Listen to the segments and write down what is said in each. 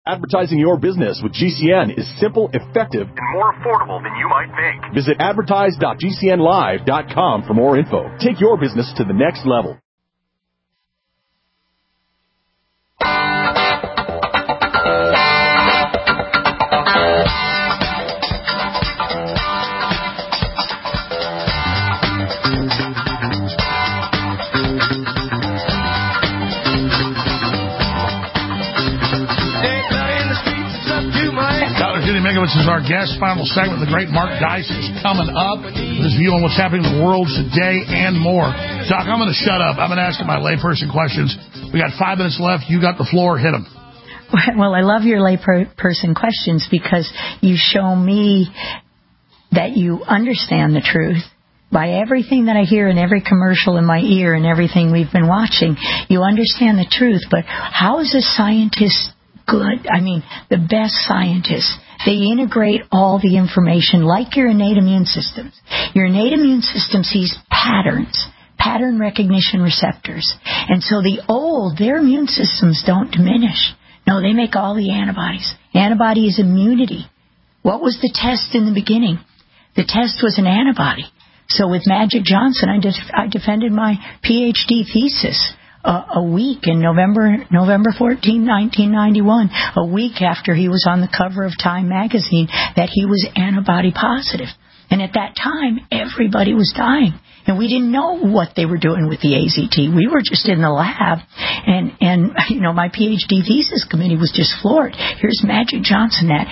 Advertising your business with GCN is simple, effective, and more affordable than you might think. Visit advertise.gcnlive.com for more info. Take your business to the next level. This is our guest. Final segment. The great Mark Dice is coming up with his view on what's happening in the world today and more. Doc, I'm going to shut up. I'm going to ask my layperson questions. We got 5 minutes left. You got the floor. Hit them. Well, I love your layperson questions because you show me that you understand the truth. By everything that I hear in every commercial in my ear and everything we've been watching, you understand the truth. But how is a scientist good? I mean, the best scientists, they integrate all the information like your innate immune systems. Your innate immune system sees patterns, pattern recognition receptors. And so their immune systems don't diminish. No, they make all the antibodies. Antibody is immunity. What was the test in the beginning? The test was an antibody. So with Magic Johnson, I defended my PhD thesis a week in November 14, 1991, a week after he was on the cover of Time magazine, that he was antibody positive. And at that time, everybody was dying. And we didn't know what they were doing with the AZT. We were just in the lab. And my PhD thesis committee was just floored. Here's Magic Johnson, that,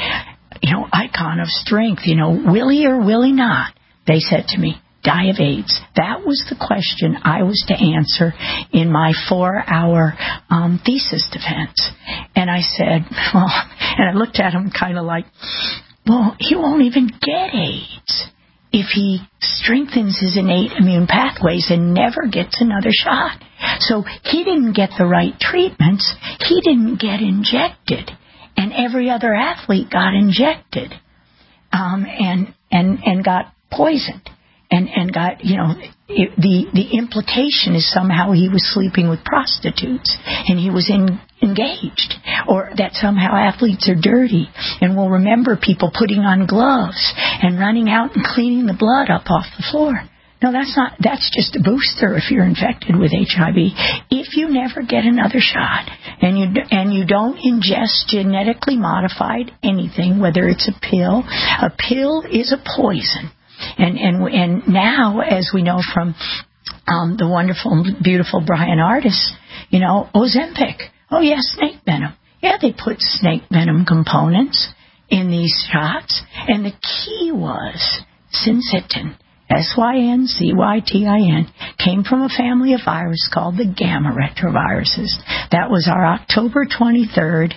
icon of strength, will he or will he not? They said to me, die of AIDS. That was the question I was to answer in my 4-hour thesis defense. And I said, and I looked at him kind of like, he won't even get AIDS if he strengthens his innate immune pathways and never gets another shot. So he didn't get the right treatments. He didn't get injected. And every other athlete got injected and got poisoned. And got, the implication is somehow he was sleeping with prostitutes and he was engaged, or that somehow athletes are dirty and will remember people putting on gloves and running out and cleaning the blood up off the floor. No, that's just a booster if you're infected with HIV. If you never get another shot and you don't ingest genetically modified anything, whether it's a pill is a poison. And now, as we know from the wonderful and beautiful Brian Ardis, Ozempic. Oh, yes, snake venom. Yeah, they put snake venom components in these shots. And the key was Syncytin, Syncytin, came from a family of viruses called the gamma retroviruses. That was our October 23rd,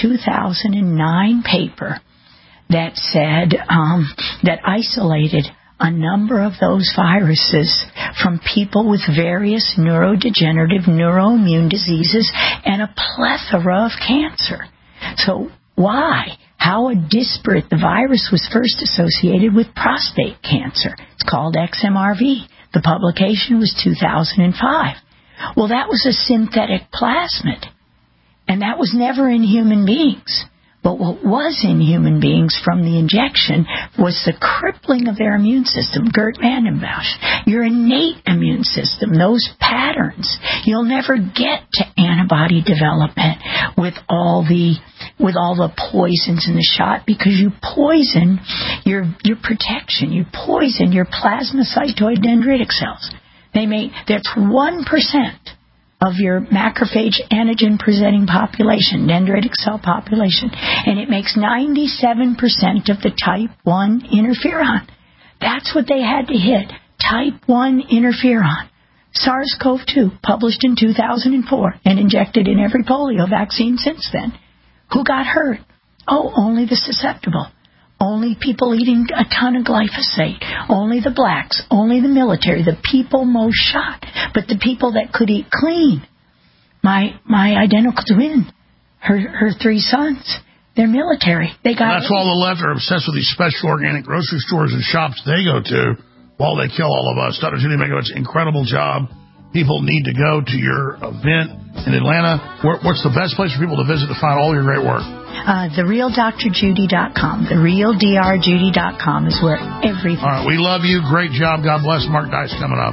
2009 paper that said, that isolated a number of those viruses from people with various neurodegenerative neuroimmune diseases and a plethora of cancer. So why? How disparate the virus was first associated with prostate cancer. It's called XMRV. The publication was 2005. Well, that was a synthetic plasmid, and that was never in human beings. But what was in human beings from the injection was the crippling of their immune system. Gert Vandenbosch, your innate immune system, those patterns. You'll never get to antibody development with all the poisons in the shot, because you poison your protection. You poison your plasmacytoid dendritic cells. That's 1% of your macrophage antigen presenting population, dendritic cell population, and it makes 97% of the type 1 interferon. That's what they had to hit, type 1 interferon. SARS-CoV-2, published in 2004 and injected in every polio vaccine since then. Who got hurt? Oh, only the susceptible. Only people eating a ton of glyphosate. Only the blacks. Only the military. The people most shot. But the people that could eat clean. My identical twin, her 3 sons, they're military. They got. That's why all the left are obsessed with these special organic grocery stores and shops they go to while they kill all of us. Dr. Judy Mikovits, incredible job. People need to go to your event in Atlanta. What's the best place for people to visit to find all your great work? TheRealDrJudy.com. TheRealDrJudy.com is where everything. All right, we love you. Great job. God bless. Mark Dice coming up.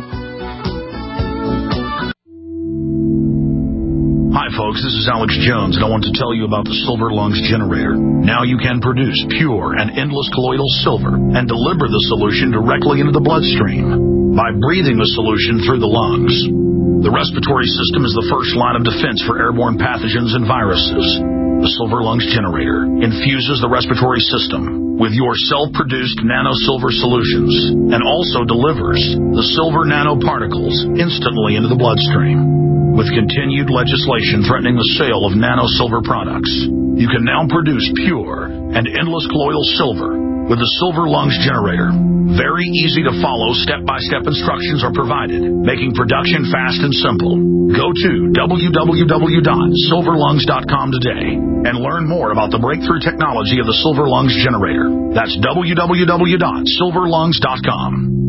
Hi, folks. This is Alex Jones, and I want to tell you about the Silver Lungs generator. Now you can produce pure and endless colloidal silver and deliver the solution directly into the bloodstream by breathing the solution through the lungs. The respiratory system is the first line of defense for airborne pathogens and viruses. The Silver Lungs generator infuses the respiratory system with your self-produced nano-silver solutions and also delivers the silver nanoparticles instantly into the bloodstream. With continued legislation threatening the sale of nano-silver products, you can now produce pure and endless colloidal silver with the Silver Lungs generator. Very easy to follow, step-by-step instructions are provided, making production fast and simple. Go to www.silverlungs.com today and learn more about the breakthrough technology of the Silver Lungs generator. That's www.silverlungs.com.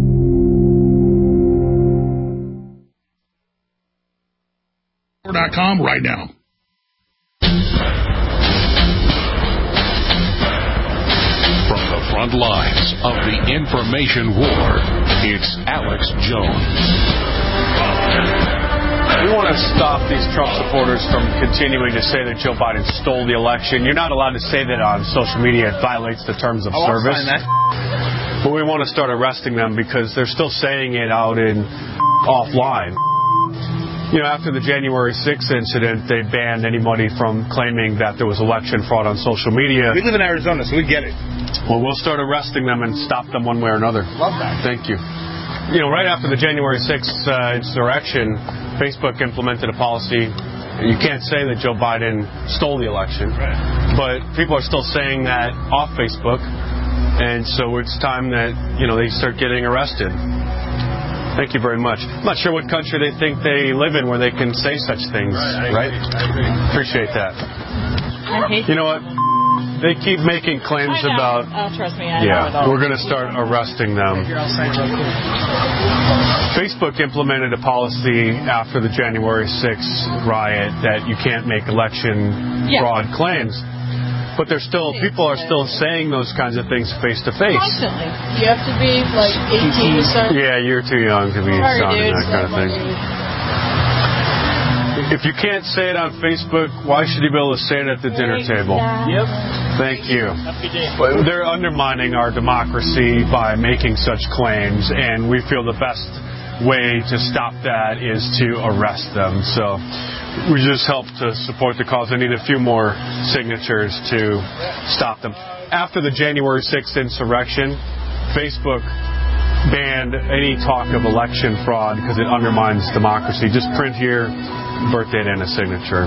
.com right now. From the front lines of the information war, it's Alex Jones. We want to stop these Trump supporters from continuing to say that Joe Biden stole the election. You're not allowed to say that on social media. It violates the terms of service. But we want to start arresting them because they're still saying it out in offline. You know, after the January 6th incident, they banned anybody from claiming that there was election fraud on social media. We live in Arizona, so we get it. Well, we'll start arresting them and stop them one way or another. Love that. Thank you. You know, right after the January 6th insurrection, Facebook implemented a policy. You can't say that Joe Biden stole the election. Right. But people are still saying that off Facebook. And so it's time that, you know, they start getting arrested. Thank you very much. I'm not sure what country they think they live in where they can say such things, right? I agree. Appreciate that. I hate You know what? They keep making claims about... trust me, I know it all. We're going to start arresting them. Facebook implemented a policy after the January 6th riot that you can't make election fraud claims. But there's still people are still saying those kinds of things face to face. Constantly. You have to be like 18 to start. Yeah, you're too young to be sounding that kind of thing. If you can't say it on Facebook, why should you be able to say it at the dinner table? Yep. Thank you. They're undermining our democracy by making such claims, and we feel the best way to stop that is to arrest them. So we just help to support the cause. I need a few more signatures to stop them. After the January 6th insurrection, Facebook banned any talk of election fraud because it undermines democracy. Just print here, birth date, and a signature.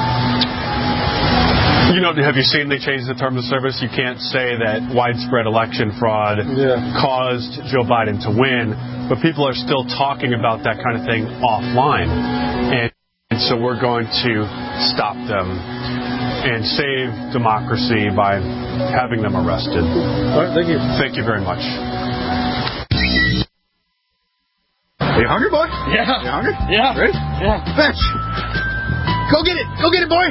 You know, have you seen they changed the terms of service? You can't say that widespread election fraud caused Joe Biden to win, but people are still talking about that kind of thing offline. And so we're going to stop them and save democracy by having them arrested. All right, thank you. Thank you very much. Are you hungry, boy? Yeah. You hungry? Yeah. Ready? Yeah. Fetch. Go get it. Go get it, boy.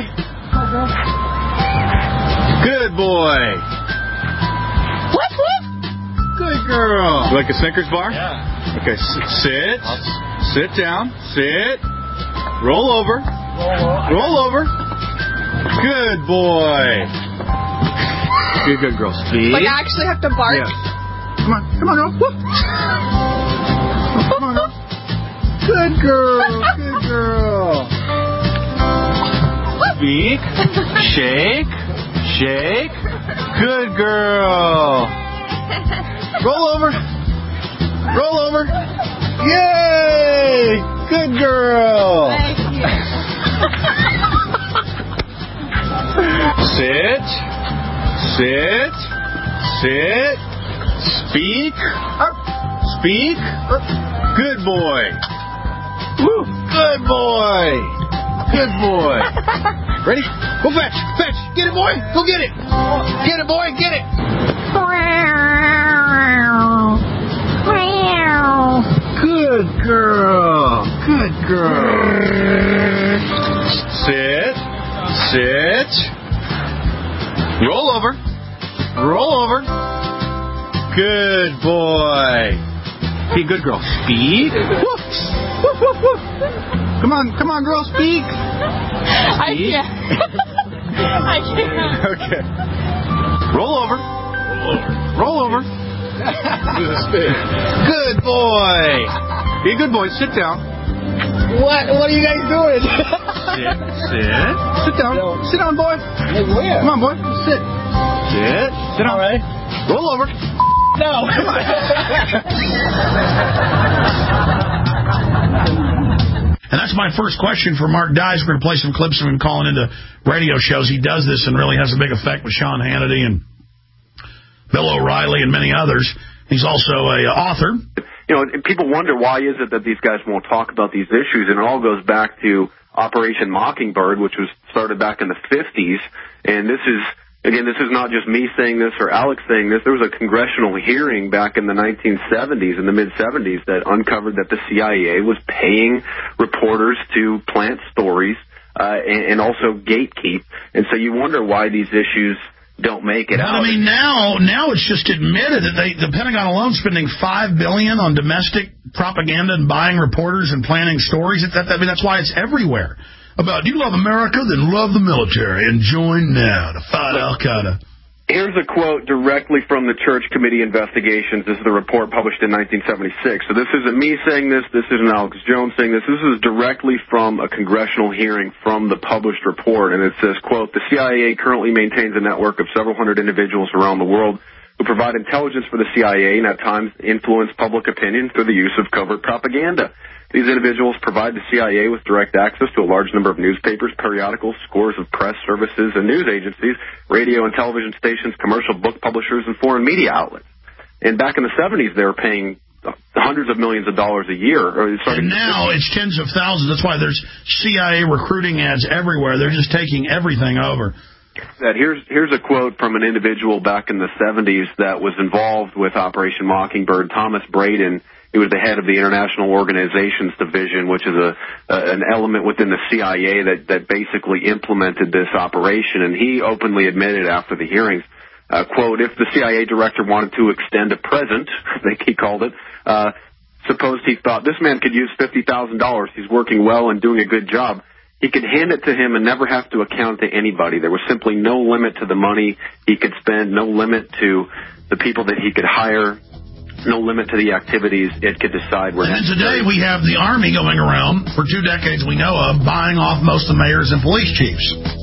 Good boy. Whoop, whoop. Good girl. You like a Snickers bar? Yeah. Okay, sit. Sit down. Sit. Roll over. Roll over. Good boy. You're a good girl. Speed. Like, I actually have to bark? Yeah. Come on. Come on, girl. Whoop. Come on, girl. Good girl. Good girl. Speak. Shake. Shake. Good girl. Roll over. Roll over. Yay! Good girl. Thank you. Sit. Sit. Sit. Speak. Speak. Good boy. Woo. Good boy. Good boy. Ready? Go fetch. Fetch. Get it, boy. Go get it. Get it, boy. Get it. Good girl. Good girl. Sit. Sit. Roll over. Roll over. Good boy. Be a good girl. Speak. Woof. Woof, woof, woof. Come on, girl, speak. I can't. I can't. Okay. Roll over. Roll over. Good boy. Be a good boy. Sit down. What are you guys doing? Sit down. Sit down, boy. Hey, where? Come on, boy. Sit down. All right. Roll over. No. And that's my first question for Mark Dice. We're going to play some clips of him calling into radio shows. He does this and really has a big effect with Sean Hannity and Bill O'Reilly and many others. He's also an author. You know, people wonder why is it that these guys won't talk about these issues, and it all goes back to Operation Mockingbird, which was started back in the 50s. And this is not just me saying this or Alex saying this. There was a congressional hearing back in the 1970s, in the mid-70s, that uncovered that the CIA was paying reporters to plant stories and also gatekeep. And so you wonder why these issues don't make it out. I mean, now it's just admitted that the Pentagon alone spending $5 billion on domestic propaganda and buying reporters and planning stories. That's why it's everywhere. About, do you love America? Then love the military and join now to fight Al-Qaeda. Here's a quote directly from the Church Committee Investigations. This is the report published in 1976. So this isn't me saying this. This isn't Alex Jones saying this. This is directly from a congressional hearing from the published report. And it says, quote, the CIA currently maintains a network of several hundred individuals around the world who provide intelligence for the CIA and at times influence public opinion through the use of covert propaganda. These individuals provide the CIA with direct access to a large number of newspapers, periodicals, scores of press services and news agencies, radio and television stations, commercial book publishers, and foreign media outlets. And back in the 70s, they were paying hundreds of millions of dollars a year. And now it's tens of thousands. That's why there's CIA recruiting ads everywhere. They're just taking everything over. Here's a quote from an individual back in the 70s that was involved with Operation Mockingbird, Thomas Braden. He was the head of the International Organizations Division, which is an element within the CIA that basically implemented this operation. And he openly admitted after the hearings, quote, if the CIA director wanted to extend a present, like he called it, suppose he thought this man could use $50,000. He's working well and doing a good job. He could hand it to him and never have to account to anybody. There was simply no limit to the money he could spend, no limit to the people that he could hire, no limit to the activities it could decide were necessary. And today we have the Army going around, for 2 decades we know of, buying off most of the mayors and police chiefs.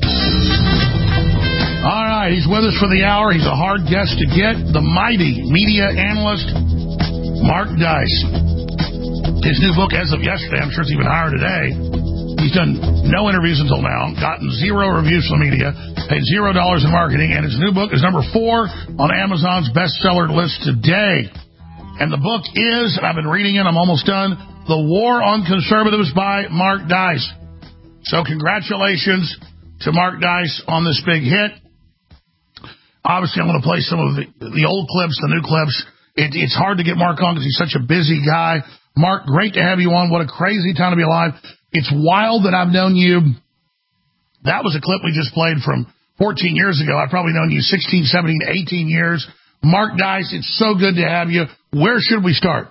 All right, he's with us for the hour. He's a hard guest to get. The mighty media analyst, Mark Dice. His new book, as of yesterday, I'm sure it's even higher today. He's done no interviews until now, gotten 0 reviews from the media, paid $0 in marketing, and his new book is number 4 on Amazon's bestseller list today. And the book is, and I've been reading it, I'm almost done, The War on Conservatives by Mark Dice. So congratulations to Mark Dice on this big hit. Obviously, I'm going to play some of the old clips, the new clips. It's hard to get Mark on because he's such a busy guy. Mark, great to have you on. What a crazy time to be alive. It's wild that I've known you. That was a clip we just played from 14 years ago. I've probably known you 16, 17, 18 years. Mark Dice, it's so good to have you. Where should we start?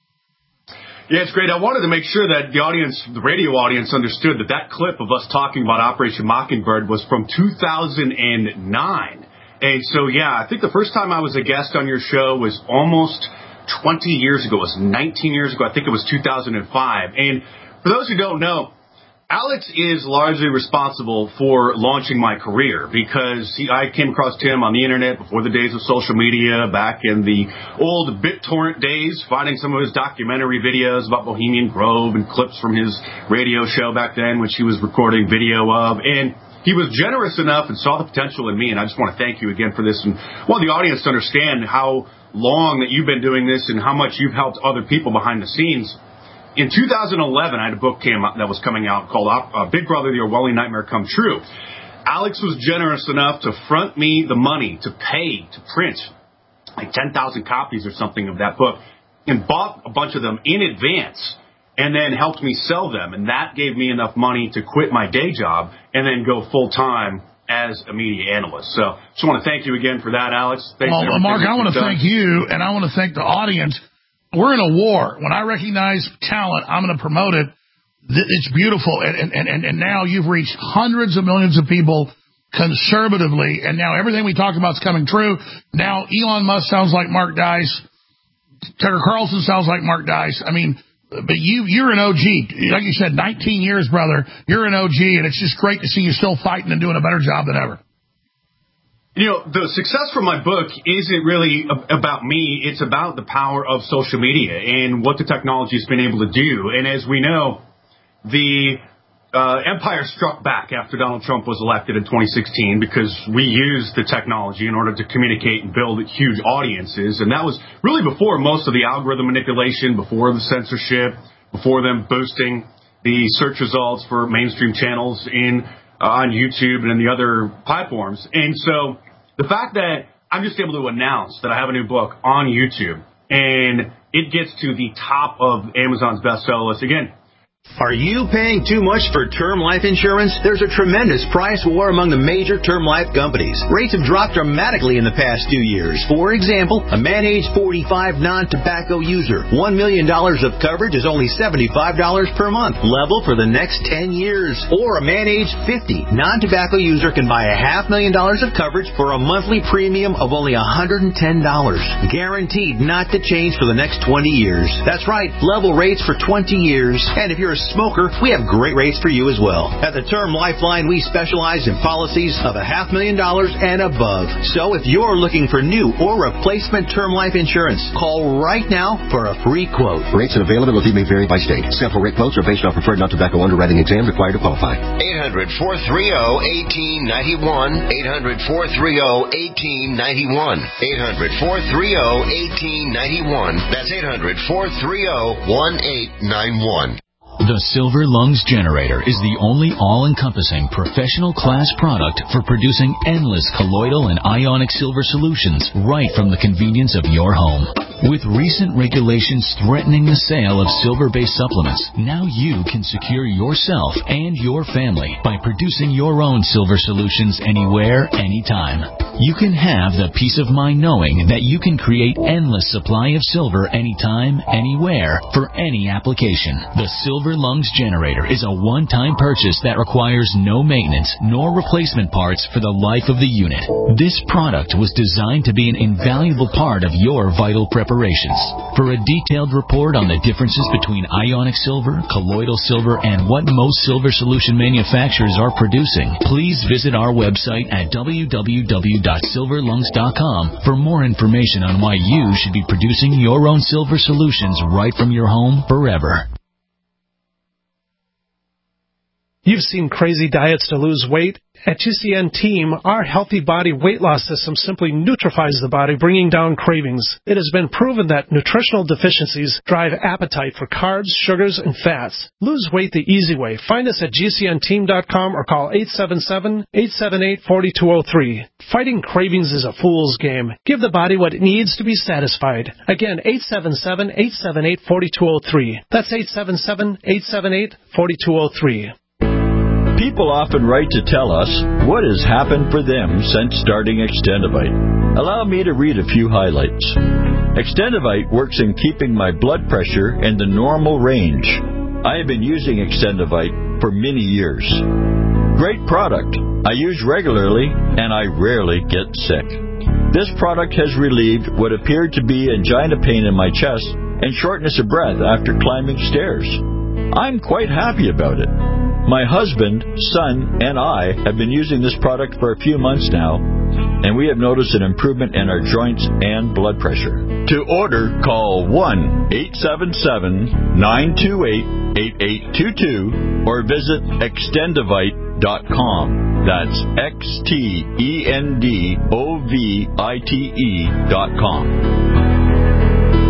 Yeah, it's great. I wanted to make sure that the audience, the radio audience, understood that clip of us talking about Operation Mockingbird was from 2009. And so, yeah, I think the first time I was a guest on your show was almost 20 years ago. It was 19 years ago. I think it was 2005. And for those who don't know, Alex is largely responsible for launching my career because I came across Tim on the internet before the days of social media, back in the old BitTorrent days, finding some of his documentary videos about Bohemian Grove and clips from his radio show back then, which he was recording video of. And he was generous enough and saw the potential in me, and I just want to thank you again for this. And I want the audience to understand how long that you've been doing this and how much you've helped other people behind the scenes. In 2011, I had a book that was coming out called Big Brother, The Orwellian Nightmare Come True. Alex was generous enough to front me the money to pay to print like 10,000 copies or something of that book and bought a bunch of them in advance and then helped me sell them. And that gave me enough money to quit my day job and then go full-time as a media analyst. So just want to thank you again for that, Alex. Thanks well, Mark, I want to thank you, and I want to thank the audience. We're in a war. When I recognize talent, I'm going to promote it. It's beautiful, and now you've reached hundreds of millions of people conservatively, and now everything we talk about is coming true. Now Elon Musk sounds like Mark Dice. Tucker Carlson sounds like Mark Dice. I mean, but you're an OG. Like you said, 19 years, brother. You're an OG, and it's just great to see you still fighting and doing a better job than ever. You know, the success for my book isn't really about me. It's about the power of social media and what the technology has been able to do. And as we know, the empire struck back after Donald Trump was elected in 2016 because we used the technology in order to communicate and build huge audiences. And that was really before most of the algorithm manipulation, before the censorship, before them boosting the search results for mainstream channels on YouTube and in the other platforms. And so the fact that I'm just able to announce that I have a new book on YouTube and it gets to the top of Amazon's bestseller list again. Are you paying too much for term life insurance? There's a tremendous price war among the major term life companies. Rates have dropped dramatically in the past 2 years. For example, a man age 45 non-tobacco user, $1 million of coverage is only $75 per month, level for the next 10 years. Or a man age 50 non-tobacco user can buy $500,000 of coverage for a monthly premium of only $110, guaranteed not to change for the next 20 years. That's right, level rates for 20 years. And if you're a smoker, we have great rates for you as well. At the Term Lifeline, we specialize in policies of $500,000 and above. So if you're looking for new or replacement term life insurance, call right now for a free quote. Rates and availability may vary by state. Sample rate quotes are based on preferred non-tobacco underwriting exam required to qualify. 800-430-1891. 800-430-1891. 800-430-1891. That's 800-430-1891. The Silver Lungs Generator is the only all-encompassing professional class product for producing endless colloidal and ionic silver solutions right from the convenience of your home. With recent regulations threatening the sale of silver-based supplements, now you can secure yourself and your family by producing your own silver solutions anywhere, anytime. You can have the peace of mind knowing that you can create endless supply of silver anytime, anywhere, for any application. The Silver Lungs Generator is a one-time purchase that requires no maintenance nor replacement parts for the life of the unit. This product was designed to be an invaluable part of your vital preparations. For a detailed report on the differences between ionic silver, colloidal silver, and what most silver solution manufacturers are producing, please visit our website at www.silverlungs.com for more information on why you should be producing your own silver solutions right from your home forever. You've seen crazy diets to lose weight. At GCN Team, our healthy body weight loss system simply neutralizes the body, bringing down cravings. It has been proven that nutritional deficiencies drive appetite for carbs, sugars, and fats. Lose weight the easy way. Find us at GCNteam.com or call 877-878-4203. Fighting cravings is a fool's game. Give the body what it needs to be satisfied. Again, 877-878-4203. That's 877-878-4203. People often write to tell us what has happened for them since starting Extendivite. Allow me to read a few highlights. Extendivite works in keeping my blood pressure in the normal range. I have been using Extendivite for many years. Great product. I use regularly and I rarely get sick. This product has relieved what appeared to be angina pain in my chest and shortness of breath after climbing stairs. I'm quite happy about it. My husband, son, and I have been using this product for a few months now, and we have noticed an improvement in our joints and blood pressure. To order, call 1-877-928-8822 or visit Extendivite.com. That's Extendovite.com.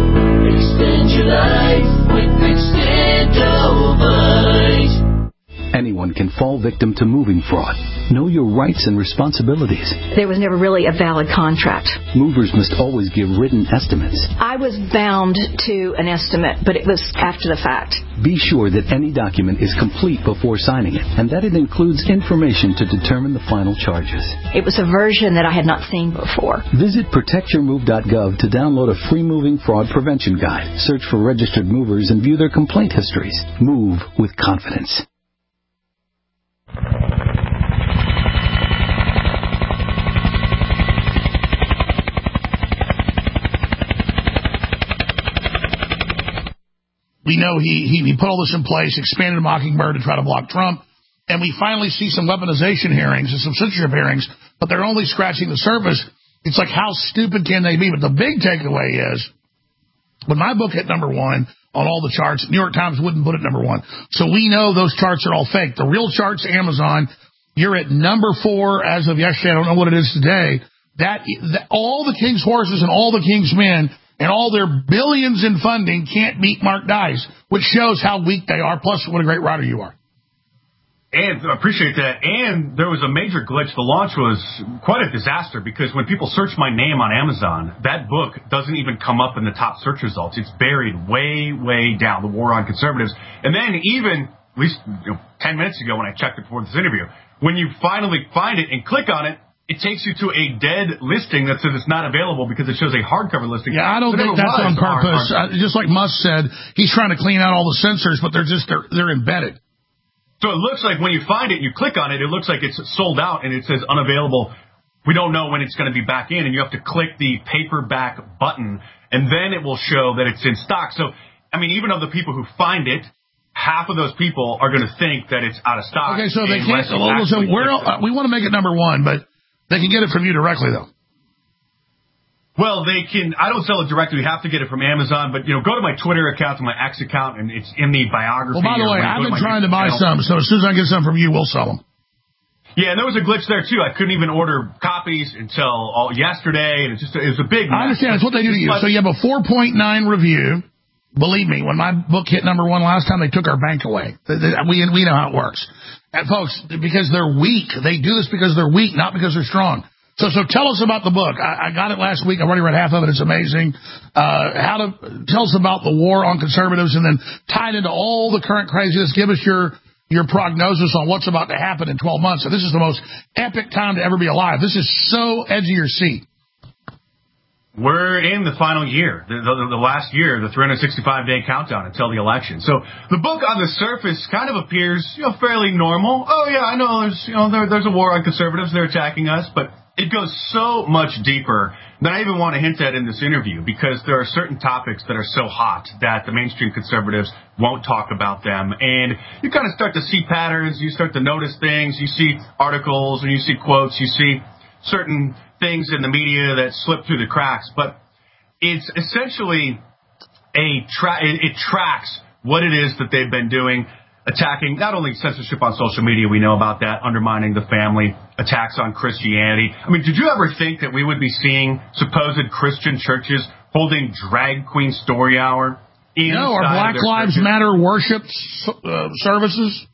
Extend your life with Extendovite. Anyone can fall victim to moving fraud. Know your rights and responsibilities. There was never really a valid contract. Movers must always give written estimates. I was bound to an estimate, but it was after the fact. Be sure that any document is complete before signing it, and that it includes information to determine the final charges. It was a version that I had not seen before. Visit protectyourmove.gov to download a free moving fraud prevention guide. Search for registered movers and view their complaint histories. Move with confidence. We know he put all this in place, expanded Mockingbird to try to block Trump, and we finally see some weaponization hearings and some censorship hearings, but they're only scratching the surface. It's like, how stupid can they be? But the big takeaway is, when my book hit number 1 on all the charts, New York Times wouldn't put it number 1. So we know those charts are all fake. The real charts, Amazon, you're at number 4 as of yesterday. I don't know what it is today. That all the king's horses and all the king's men and all their billions in funding can't beat Mark Dice, which shows how weak they are, plus what a great writer you are. And I appreciate that. And there was a major glitch. The launch was quite a disaster because when people search my name on Amazon, that book doesn't even come up in the top search results. It's buried way, way down, The War on Conservatives. And then even, at least 10 minutes ago when I checked it before this interview, when you finally find it and click on it, it takes you to a dead listing that says it's not available because it shows a hardcover listing. Yeah, I don't think that's on purpose. Just like Musk said, he's trying to clean out all the censors, but they're embedded. So it looks like when you find it, you click on it, it looks like it's sold out and it says unavailable. We don't know when it's going to be back in, and you have to click the paperback button, and then it will show that it's in stock. So, I mean, even of the people who find it, half of those people are going to think that it's out of stock. Okay, so they can't. So we want to make it number 1, but they can get it from you directly, though. Well, they can. I don't sell it directly. You have to get it from Amazon. But, go to my Twitter account, to my X account, and it's in the biography. Well, by the way, I've been trying to buy some, so as soon as I get some from you, we'll sell them. Yeah, and there was a glitch there, too. I couldn't even order copies until yesterday, and it was a big mess. I understand. It's what they do to you. So you have a 4.9 review. Believe me, when my book hit number 1 last time, they took our bank away. We know how it works. And, folks, because they're weak. They do this because they're weak, not because they're strong. So tell us about the book. I got it last week. I've already read half of it. It's amazing. Tell us about the war on conservatives, and then tie it into all the current craziness. Give us your prognosis on what's about to happen in 12 months. So this is the most epic time to ever be alive. This is so edge of your seat. We're in the final year, the last year, the 365-day countdown until the election. So the book on the surface kind of appears, fairly normal. Oh yeah, I know there's a war on conservatives. They're attacking us, but it goes so much deeper than I even want to hint at in this interview, because there are certain topics that are so hot that the mainstream conservatives won't talk about them. And you kind of start to see patterns. You start to notice things. You see articles and you see quotes. You see certain things in the media that slip through the cracks. But it's essentially it tracks what it is that they've been doing, attacking not only censorship on social media, we know about that, undermining the family, attacks on Christianity. I mean, did you ever think that we would be seeing supposed Christian churches holding drag queen story hour inside or Black Lives Matter worship services?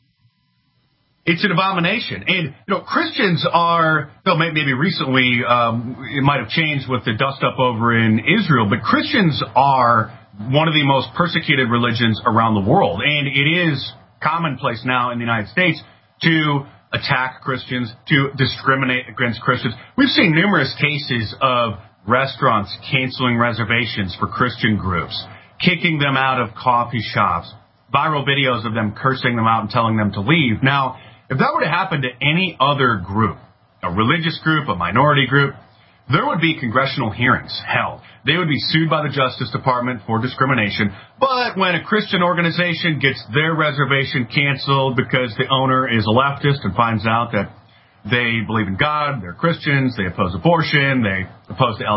It's an abomination. And, Christians are, maybe recently it might have changed with the dust up over in Israel, but Christians are one of the most persecuted religions around the world. And it is commonplace now in the United States to attack Christians, to discriminate against Christians. We've seen numerous cases of restaurants canceling reservations for Christian groups, kicking them out of coffee shops, viral videos of them cursing them out and telling them to leave. Now, if that were to happen to any other group, a religious group, a minority group, there would be congressional hearings held. They would be sued by the Justice Department for discrimination. But when a Christian organization gets their reservation canceled because the owner is a leftist and finds out that they believe in God, they're Christians, they oppose abortion, they oppose the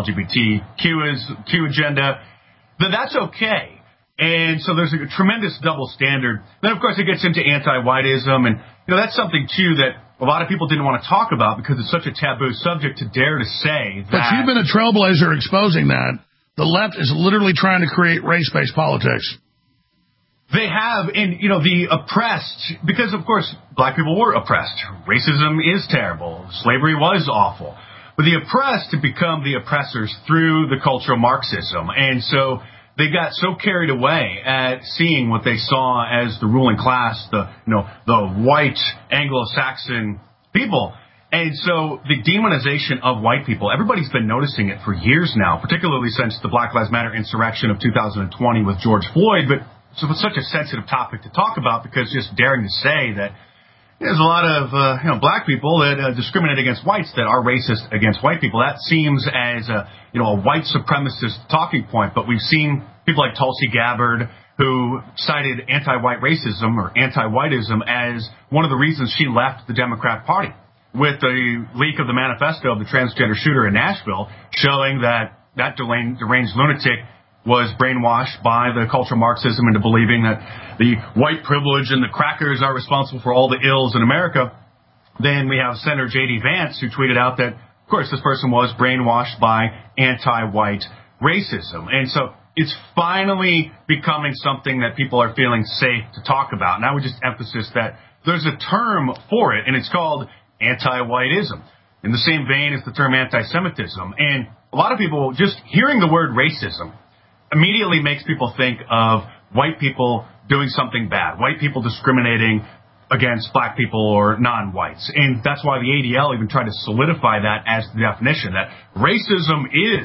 LGBTQ agenda, then that's okay. And so there's a tremendous double standard. Then, of course, it gets into anti-whiteism. And, that's something, too, that a lot of people didn't want to talk about because it's such a taboo subject to dare to say that. But you've been a trailblazer exposing that. The left is literally trying to create race-based politics. They have, and, the oppressed, because, of course, black people were oppressed. Racism is terrible. Slavery was awful. But the oppressed have become the oppressors through the cultural Marxism. And so they got so carried away at seeing what they saw as the ruling class, the white Anglo-Saxon people. And so the demonization of white people, everybody's been noticing it for years now, particularly since the Black Lives Matter insurrection of 2020 with George Floyd. But so it's such a sensitive topic to talk about because just daring to say that there's a lot of black people that discriminate against whites that are racist against white people. That seems as a white supremacist talking point. But we've seen people like Tulsi Gabbard who cited anti-white racism or anti-whiteism as one of the reasons she left the Democrat Party, with the leak of the manifesto of the transgender shooter in Nashville showing that deranged lunatic was brainwashed by the cultural Marxism into believing that the white privilege and the crackers are responsible for all the ills in America. Then we have Senator J.D. Vance, who tweeted out that, of course, this person was brainwashed by anti-white racism. And so it's finally becoming something that people are feeling safe to talk about. And I would just emphasize that there's a term for it, and it's called anti-whiteism, in the same vein as the term anti-Semitism. And a lot of people, just hearing the word racism immediately makes people think of white people doing something bad, white people discriminating against black people or non-whites. And that's why the ADL even tried to solidify that as the definition, that racism is,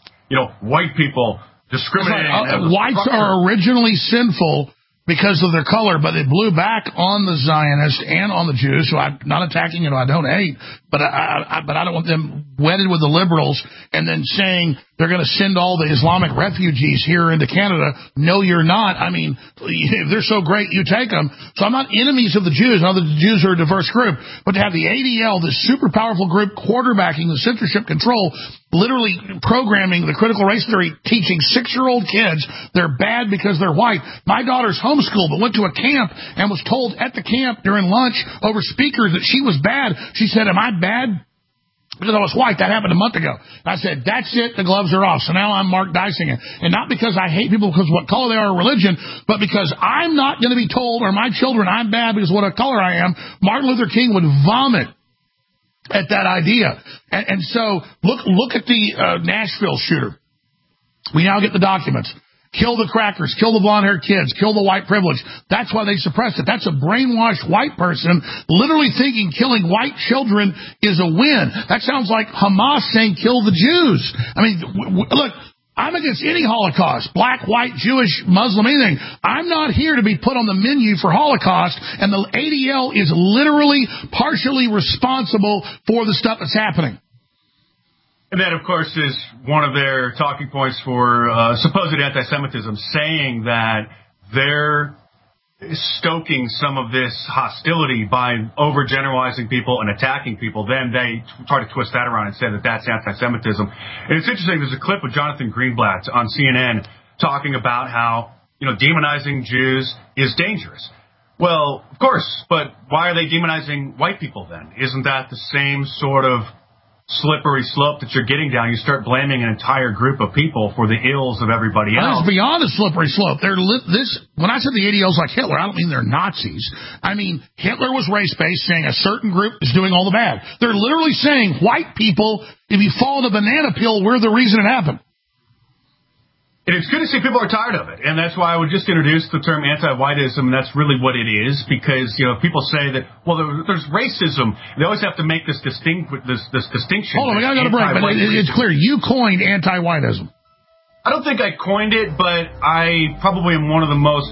white people discriminating. Whites are originally sinful because of their color, but it blew back on the Zionists and on the Jews, who I'm not attacking, I don't hate, but I don't want them wedded with the liberals and then saying they're going to send all the Islamic refugees here into Canada. No, you're not. I mean, if they're so great, you take them. So I'm not enemies of the Jews. I know that the Jews are a diverse group, but to have the ADL, this super powerful group quarterbacking the censorship control, literally programming the critical race theory, teaching 6-year-old kids they're bad because they're white. My daughter's homeschooled, but went to a camp and was told at the camp during lunch over speakers that she was bad. She said, am I bad because I was white? That happened a month ago. And I said, that's it. The gloves are off. So now I'm Mark Dicing it. And not because I hate people because of what color they are or religion, but because I'm not going to be told, or my children, I'm bad because of what color I am. Martin Luther King would vomit at that idea. And so look at the Nashville shooter. We now get the documents. Kill the crackers, kill the blonde-haired kids, kill the white privilege. That's why they suppressed it. That's a brainwashed white person literally thinking killing white children is a win. That sounds like Hamas saying kill the Jews. I mean, look, I'm against any Holocaust, black, white, Jewish, Muslim, anything. I'm not here to be put on the menu for Holocaust, and the ADL is literally partially responsible for the stuff that's happening. And that, of course, is one of their talking points for supposed anti-Semitism, saying that they're stoking some of this hostility by overgeneralizing people and attacking people. Then they try to twist that around and say that that's anti-Semitism. And it's interesting, there's a clip of Jonathan Greenblatt on CNN talking about how, demonizing Jews is dangerous. Well, of course, but why are they demonizing white people then? Isn't that the same sort of slippery slope that you're getting down? You start blaming an entire group of people for the ills of everybody else. It's beyond a slippery slope. When I said the ADL's like Hitler, I don't mean they're Nazis. I mean, Hitler was race-based, saying a certain group is doing all the bad. They're literally saying white people, if you fall in a banana peel, we're the reason it happened. And it's good to see people are tired of it. And that's why I would just introduce the term anti-whiteism, and that's really what it is. Because, people say that, well, there's racism. They always have to make this distinction. Hold on, I got a break, but it's clear. You coined anti-whiteism. I don't think I coined it, but I probably am one of the most,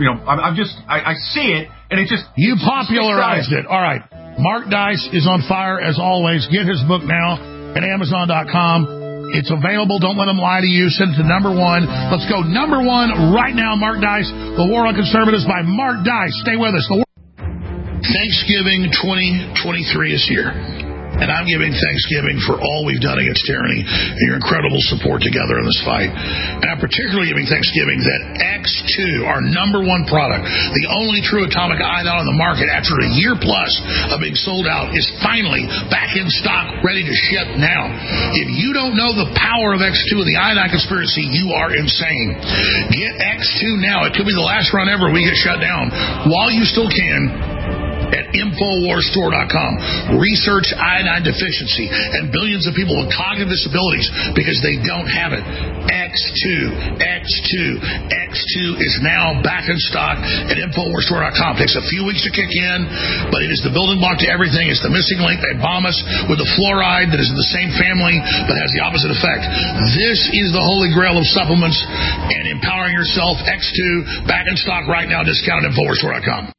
I see it, and it just... You popularized it. All right. Mark Dice is on fire, as always. Get his book now at Amazon.com. It's available. Don't let them lie to you. Send it to number one. Let's go number one right now, Mark Dice. The War on Conservatives by Mark Dice. Stay with us. Thanksgiving 2023 is here. And I'm giving Thanksgiving for all we've done against tyranny and your incredible support together in this fight. And I'm particularly giving Thanksgiving that X2, our number one product, the only true atomic iodine on the market after a year plus of being sold out, is finally back in stock, ready to ship now. If you don't know the power of X2 and the iodine conspiracy, you are insane. Get X2 now. It could be the last run ever we get shut down while you still can. At InfoWarsStore.com. Research iodine deficiency and billions of people with cognitive disabilities because they don't have it. X2 is now back in stock at InfoWarsStore.com. Takes a few weeks to kick in, but it is the building block to everything. It's the missing link. They bomb us with the fluoride that is in the same family but has the opposite effect. This is the holy grail of supplements and empowering yourself. X2 back in stock right now. Discount at InfoWarsStore.com.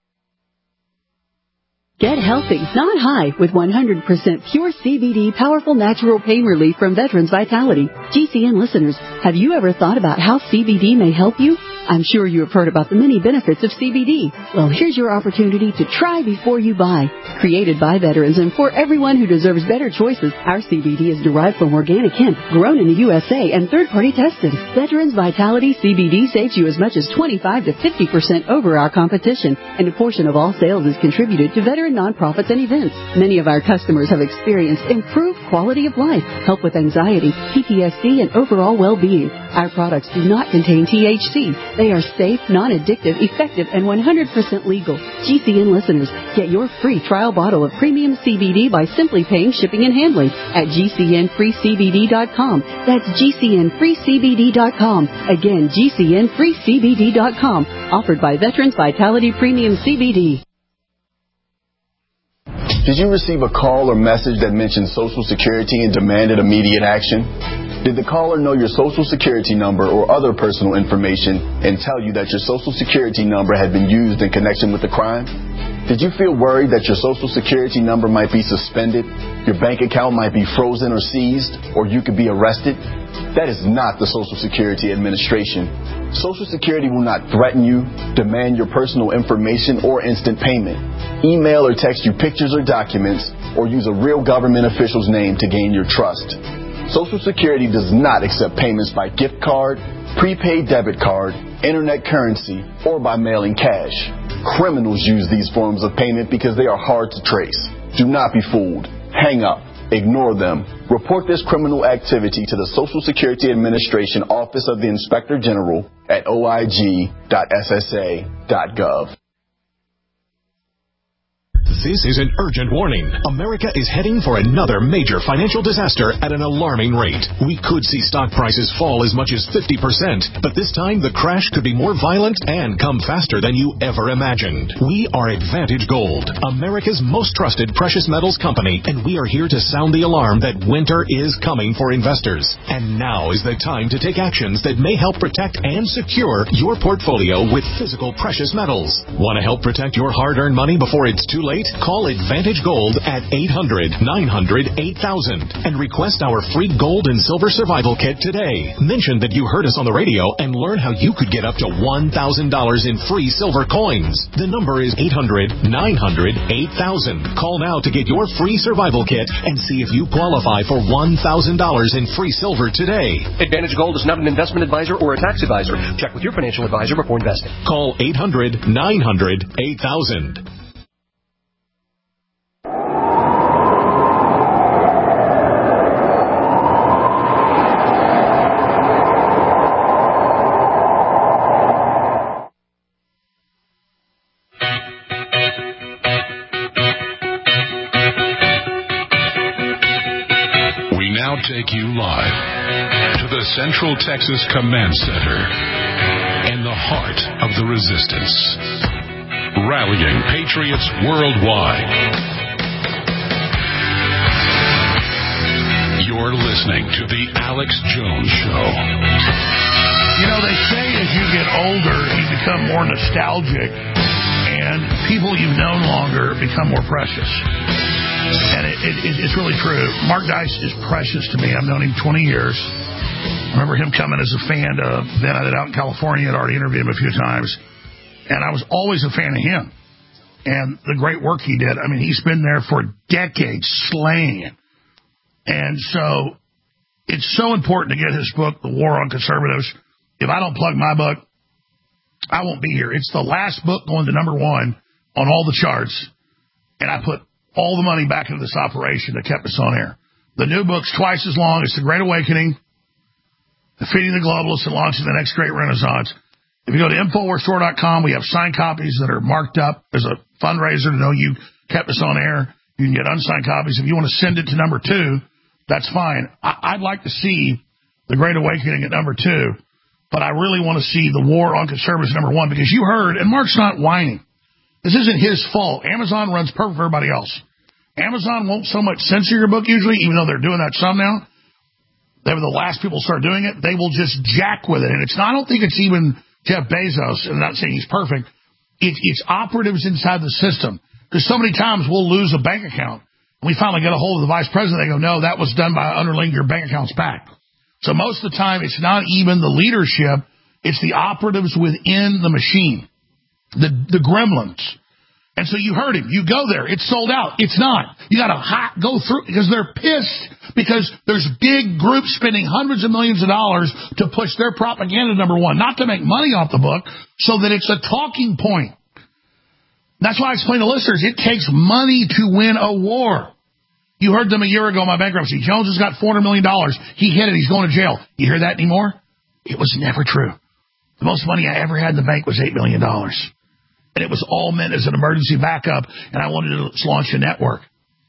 Get healthy, not high, with 100% pure CBD powerful natural pain relief from Veterans Vitality. GCN listeners, have you ever thought about how CBD may help you? I'm sure you have heard about the many benefits of CBD. Well, here's your opportunity to try before you buy. Created by veterans and for everyone who deserves better choices, our CBD is derived from organic hemp, grown in the USA, and third-party tested. Veterans Vitality CBD saves you as much as 25 to 50% over our competition, and a portion of all sales is contributed to veteran nonprofits and events. Many of our customers have experienced improved quality of life, help with anxiety, PTSD, and overall well-being. Our products do not contain THC. They are safe, non-addictive, effective, and 100% legal. GCN listeners, get your free trial bottle of premium CBD by simply paying shipping and handling at GCNFreeCBD.com. That's GCNFreeCBD.com. Again, GCNFreeCBD.com. Offered by Veterans Vitality Premium CBD. Did you receive a call or message that mentioned Social Security and demanded immediate action? Did the caller know your Social Security number or other personal information and tell you that your Social Security number had been used in connection with the crime? Did you feel worried that your Social Security number might be suspended, your bank account might be frozen or seized, or you could be arrested? That is not the Social Security Administration. Social Security will not threaten you, demand your personal information, or instant payment, email or text you pictures or documents, or use a real government official's name to gain your trust. Social Security does not accept payments by gift card, prepaid debit card, internet currency, or by mailing cash. Criminals use these forms of payment because they are hard to trace. Do not be fooled. Hang up. Ignore them. Report this criminal activity to the Social Security Administration Office of the Inspector General at oig.ssa.gov. This is an urgent warning. America is heading for another major financial disaster at an alarming rate. We could see stock prices fall as much as 50%, but this time the crash could be more violent and come faster than you ever imagined. We are Advantage Gold, America's most trusted precious metals company, and we are here to sound the alarm that winter is coming for investors. And now is the time to take actions that may help protect and secure your portfolio with physical precious metals. Want to help protect your hard-earned money before it's too late? Call Advantage Gold at 800-900-8000 and request our free gold and silver survival kit today. Mention that you heard us on the radio and learn how you could get up to $1,000 in free silver coins. The number is 800-900-8000. Call now to get your free survival kit and see if you qualify for $1,000 in free silver today. Advantage Gold is not an investment advisor or a tax advisor. Check with your financial advisor before investing. Call 800-900-8000. Take you live to the Central Texas Command Center in the heart of the resistance, rallying patriots worldwide. You're listening to the Alex Jones Show. You know, they say as you get older, you become more nostalgic, and people you've known longer become more precious. And it's really true. Mark Dice is precious to me. I've known him 20 years. I remember him coming as a fan to Ben. I did out in California. I'd already interviewed him a few times. And I was always a fan of him. and the great work he did. I mean, he's been there for decades slaying it. And so it's so important to get his book, The War on Conservatives. If I don't plug my book, I won't be here. It's the last book going to number 1 on all the charts, and I put all the money back into this operation that kept us on air. The new book's twice as long. It's The Great Awakening, Defeating the Globalists and Launching the Next Great Renaissance. If you go to InfoWarsStore.com, we have signed copies that are marked up as a fundraiser to know you kept us on air. You can get unsigned copies. If you want to send it to number 2, that's fine. I'd like to see The Great Awakening at number 2, but I really want to see The War on Conservatives number 1, because you heard, and Mark's not whining. This isn't his fault. Amazon runs perfect for everybody else. Amazon won't so much censor your book usually, even though they're doing that some now. They were the last people to start doing it. They will just jack with it. And I don't think it's even Jeff Bezos, and I'm not saying he's perfect. It's operatives inside the system. Because so many times we'll lose a bank account. And we finally get a hold of the vice president. They go, no, that was done by underling your bank account's back. So most of the time, it's not even the leadership. It's the operatives within the machine, the gremlins. And so you heard him. You go there. It's sold out. It's not. You got to go through because they're pissed because there's big groups spending hundreds of millions of dollars to push their propaganda, number 1, not to make money off the book, so that it's a talking point. That's why I explain to listeners, it takes money to win a war. You heard them a year ago in my bankruptcy. Jones has got $400 million. He hit it. He's going to jail. You hear that anymore? It was never true. The most money I ever had in the bank was $8 million. And it was all meant as an emergency backup, and I wanted to launch a network.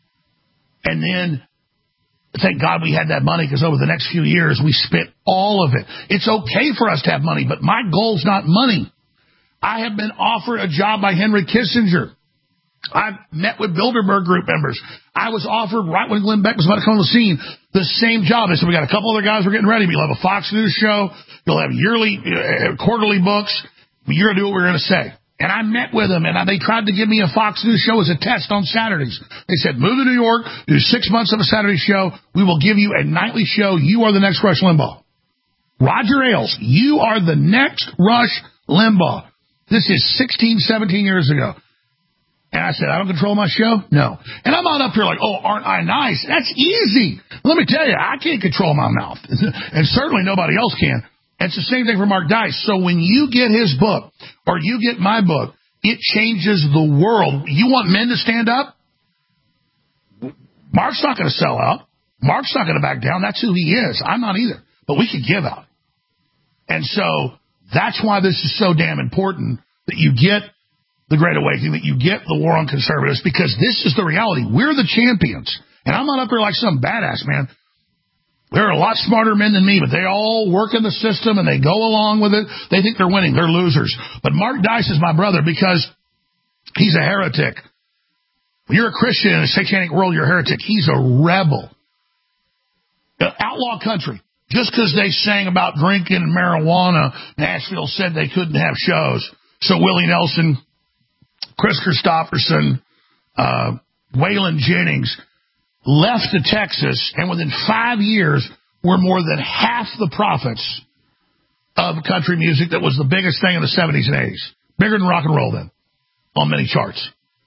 And then, thank God we had that money, because over the next few years, we spent all of it. It's okay for us to have money, but my goal's not money. I have been offered a job by Henry Kissinger. I've met with Bilderberg Group members. I was offered, right when Glenn Beck was about to come on the scene, the same job. They said, we got a couple other guys we're getting ready. You'll have a Fox News show. You'll have yearly, quarterly books. You're going to do what we're going to say. And I met with them, and they tried to give me a Fox News show as a test on Saturdays. They said, move to New York, do 6 months of a Saturday show. We will give you a nightly show. You are the next Rush Limbaugh. Roger Ailes, you are the next Rush Limbaugh. This is 16, 17 years ago. And I said, I don't control my show? No. And I'm not up here like, oh, aren't I nice? That's easy. Let me tell you, I can't control my mouth. And certainly nobody else can. It's the same thing for Mark Dice. So when you get his book, or you get my book, it changes the world. You want men to stand up? Mark's not going to sell out. Mark's not going to back down. That's who he is. I'm not either. But we can give out. And so that's why this is so damn important, that you get the Great Awakening, that you get the War on Conservatives, because this is the reality. We're the champions. And I'm not up there like some badass, man. There are a lot smarter men than me, but they all work in the system and they go along with it. They think they're winning. They're losers. But Mark Dice is my brother because he's a heretic. When you're a Christian in a satanic world, you're a heretic. He's a rebel. Outlaw country. Just because they sang about drinking and marijuana, Nashville said they couldn't have shows. So Willie Nelson, Chris Christopherson, Waylon Jennings left to Texas, and within 5 years were more than half the profits of country music that was the biggest thing in the 70s and 80s. Bigger than rock and roll then, on many charts.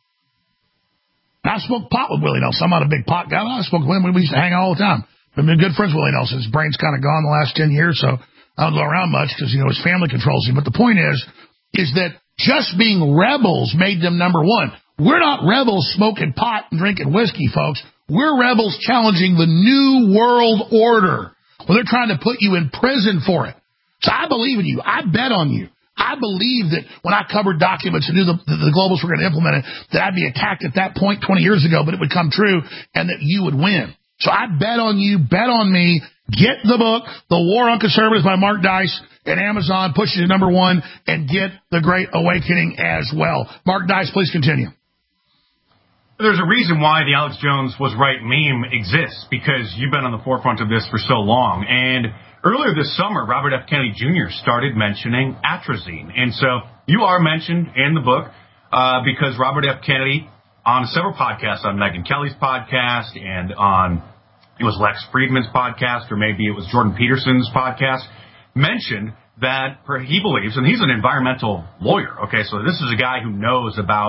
And I smoked pot with Willie Nelson. I'm not a big pot guy. I smoked with him. We used to hang out all the time. I've been good friends with Willie Nelson. His brain's kind of gone the last 10 years, so I don't go around much because, his family controls him. But the point is that just being rebels made them number 1. We're not rebels smoking pot and drinking whiskey, folks. We're rebels challenging the new world order. Well, they're trying to put you in prison for it. So I believe in you. I bet on you. I believe that when I covered documents and knew the globalists were going to implement it, that I'd be attacked at that point 20 years ago, but it would come true and that you would win. So I bet on you, bet on me. Get the book, The War on Conservatives by Mark Dice, at Amazon. Push it to number 1 and get The Great Awakening as well. Mark Dice, please continue. There's a reason why the Alex Jones was right meme exists, because you've been on the forefront of this for so long. And earlier this summer, Robert F. Kennedy Jr. started mentioning atrazine. And so you are mentioned in the book because Robert F. Kennedy, on several podcasts, on Megyn Kelly's podcast and on, it was Lex Friedman's podcast, or maybe it was Jordan Peterson's podcast, mentioned that he believes, and he's an environmental lawyer, okay, so this is a guy who knows about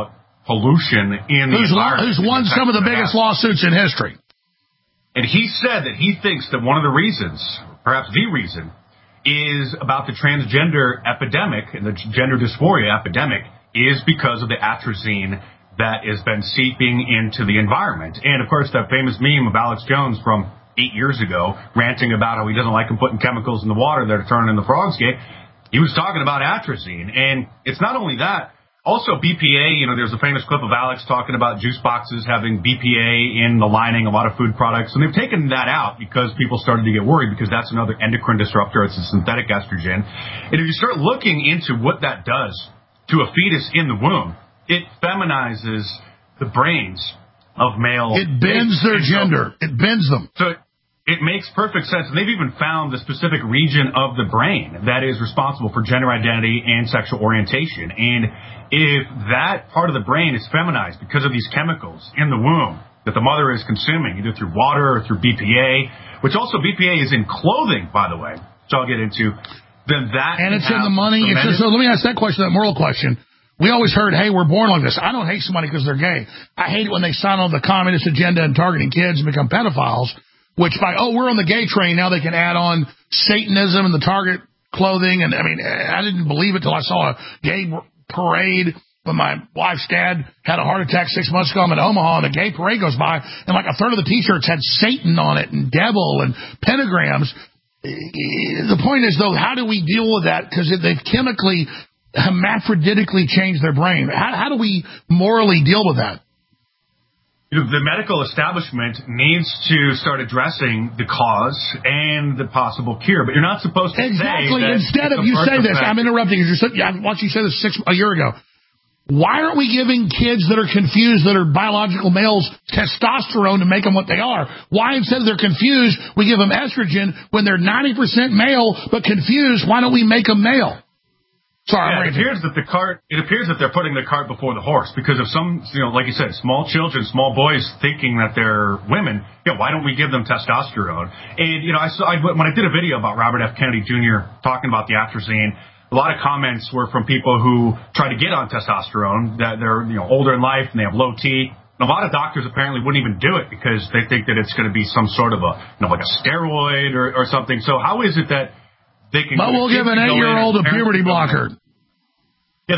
pollution in the environment. Who's won some of the biggest lawsuits in history. And he said that he thinks that one of the reasons, perhaps the reason, is about the transgender epidemic and the gender dysphoria epidemic is because of the atrazine that has been seeping into the environment. And, of course, that famous meme of Alex Jones from 8 years ago ranting about how he doesn't like him putting chemicals in the water that are turning the frogs gay. He was talking about atrazine. And it's not only that. Also, BPA, there's a famous clip of Alex talking about juice boxes having BPA in the lining, a lot of food products. And they've taken that out because people started to get worried because that's another endocrine disruptor. It's a synthetic estrogen. And if you start looking into what that does to a fetus in the womb, it feminizes the brains of male. It bends their gender. It bends them. So it makes perfect sense. And they've even found the specific region of the brain that is responsible for gender identity and sexual orientation. And if that part of the brain is feminized because of these chemicals in the womb that the mother is consuming, either through water or through BPA, which also BPA is in clothing, by the way, which I'll get into, then that... And it's in the money. So let me ask that question, that moral question. We always heard, hey, we're born like this. I don't hate somebody because they're gay. I hate it when they sign on the communist agenda and targeting kids and become pedophiles, which we're on the gay train, now they can add on Satanism and the Target clothing. And, I didn't believe it till I saw a gay parade when my wife's dad had a heart attack 6 months ago. I'm in Omaha, and a gay parade goes by, and like a third of the T-shirts had Satan on it and devil and pentagrams. The point is, though, how do we deal with that? Because they've chemically, hermaphroditically changed their brain. How do we morally deal with that? The medical establishment needs to start addressing the cause and the possible cure, but you're not supposed to say that. Instead of you say this, I'm interrupting you. Once you said this a year ago, why aren't we giving kids that are confused, that are biological males, testosterone to make them what they are? Why, instead of they're confused, we give them estrogen when they're 90% male but confused? Why don't we make them male? Sorry, it appears that they're putting the cart before the horse because of some, like you said, small children, small boys thinking that they're women. Why don't we give them testosterone? And when I did a video about Robert F. Kennedy Jr. talking about the atrazine, a lot of comments were from people who try to get on testosterone, that they're older in life and they have low T. And a lot of doctors apparently wouldn't even do it because they think that it's going to be some sort of like a steroid or something. So how is it that they can? But we'll give an 8-year-old a puberty blocker. Yeah,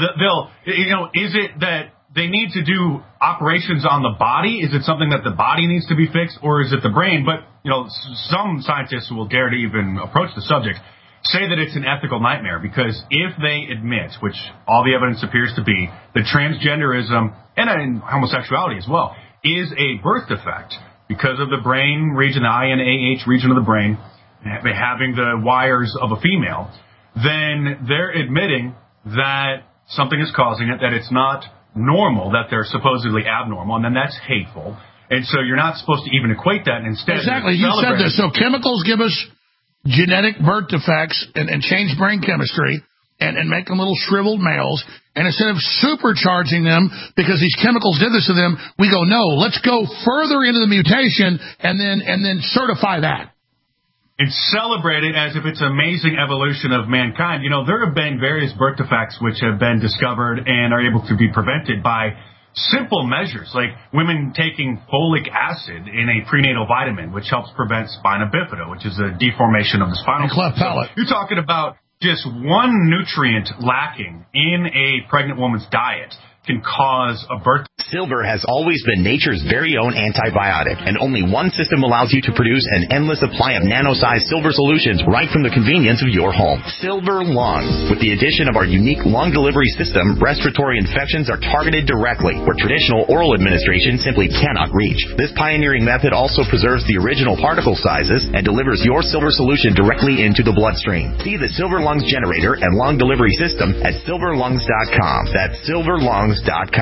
is it that they need to do operations on the body? Is it something that the body needs to be fixed, or is it the brain? But, some scientists who will dare to even approach the subject say that it's an ethical nightmare, because if they admit, which all the evidence appears to be, that transgenderism and homosexuality as well is a birth defect because of the brain region, the INAH region of the brain, having the wires of a female, then they're admitting that something is causing it, that it's not normal, that they're supposedly abnormal, and then that's hateful. And so you're not supposed to even equate that. And instead, exactly, you said this. So chemicals give us genetic birth defects and change brain chemistry and make them little shriveled males. And instead of supercharging them because these chemicals did this to them, we go, no, let's go further into the mutation and then certify that. And celebrate it as if it's an amazing evolution of mankind. There have been various birth defects which have been discovered and are able to be prevented by simple measures, like women taking folic acid in a prenatal vitamin, which helps prevent spina bifida, which is a deformation of the spinal cord. You're talking about just one nutrient lacking in a pregnant woman's diet can cause a birth. Silver has always been nature's very own antibiotic, and only one system allows you to produce an endless supply of nano-sized silver solutions right from the convenience of your home. Silver Lungs. With the addition of our unique lung delivery system, respiratory infections are targeted directly, where traditional oral administration simply cannot reach. This pioneering method also preserves the original particle sizes and delivers your silver solution directly into the bloodstream. See the Silver Lungs generator and lung delivery system at silverlungs.com. That's silverlungs.com.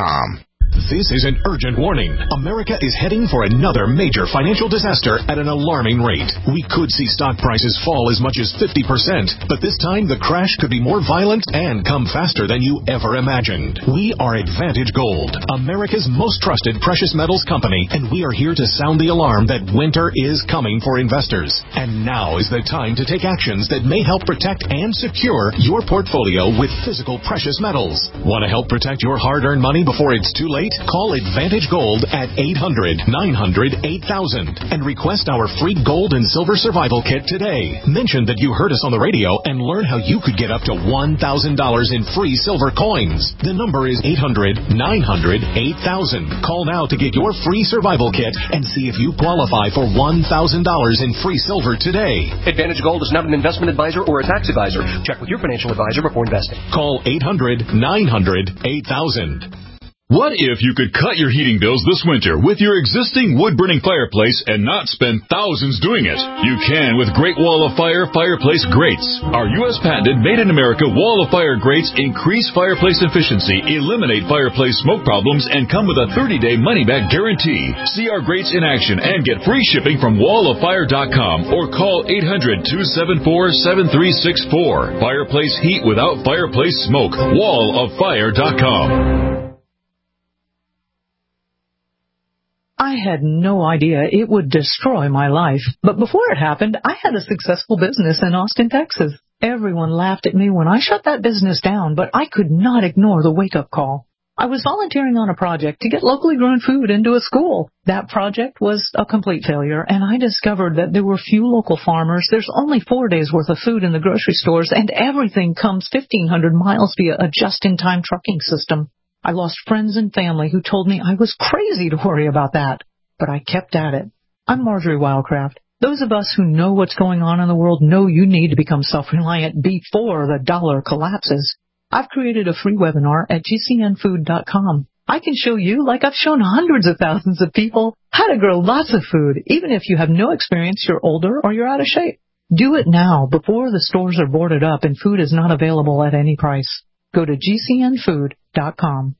This is an urgent warning. America is heading for another major financial disaster at an alarming rate. We could see stock prices fall as much as 50%, but this time the crash could be more violent and come faster than you ever imagined. We are Advantage Gold, America's most trusted precious metals company, and we are here to sound the alarm that winter is coming for investors. And now is the time to take actions that may help protect and secure your portfolio with physical precious metals. Want to help protect your hard-earned money before it's too late? rate? Call Advantage Gold at 800-900-8000 and request our free gold and silver survival kit today. Mention that you heard us on the radio and learn how you could get up to $1,000 in free silver coins. The number is 800-900-8000. Call now to get your free survival kit and see if you qualify for $1,000 in free silver today. Advantage Gold is not an investment advisor or a tax advisor. Check with your financial advisor before investing. Call 800-900-8000. What if you could cut your heating bills this winter with your existing wood-burning fireplace and not spend thousands doing it? You can with Great Wall of Fire fireplace grates. Our U.S. patented made-in-America Wall of Fire grates increase fireplace efficiency, eliminate fireplace smoke problems, and come with a 30-day money-back guarantee. See our grates in action and get free shipping from walloffire.com or call 800-274-7364. Fireplace heat without fireplace smoke. walloffire.com. I had no idea it would destroy my life. But before it happened, I had a successful business in Austin, Texas. Everyone laughed at me when I shut that business down, but I could not ignore the wake-up call. I was volunteering on a project to get locally grown food into a school. That project was a complete failure, and I discovered that there were few local farmers. There's only 4 days' worth of food in the grocery stores, and everything comes 1,500 miles via a just-in-time trucking system. I lost friends and family who told me I was crazy to worry about that, but I kept at it. I'm Marjorie Wildcraft. Those of us who know what's going on in the world know you need to become self-reliant before the dollar collapses. I've created a free webinar at gcnfood.com. I can show you, like I've shown hundreds of thousands of people, how to grow lots of food, even if you have no experience, you're older, or you're out of shape. Do it now before the stores are boarded up and food is not available at any price. Go to gcnfood.com.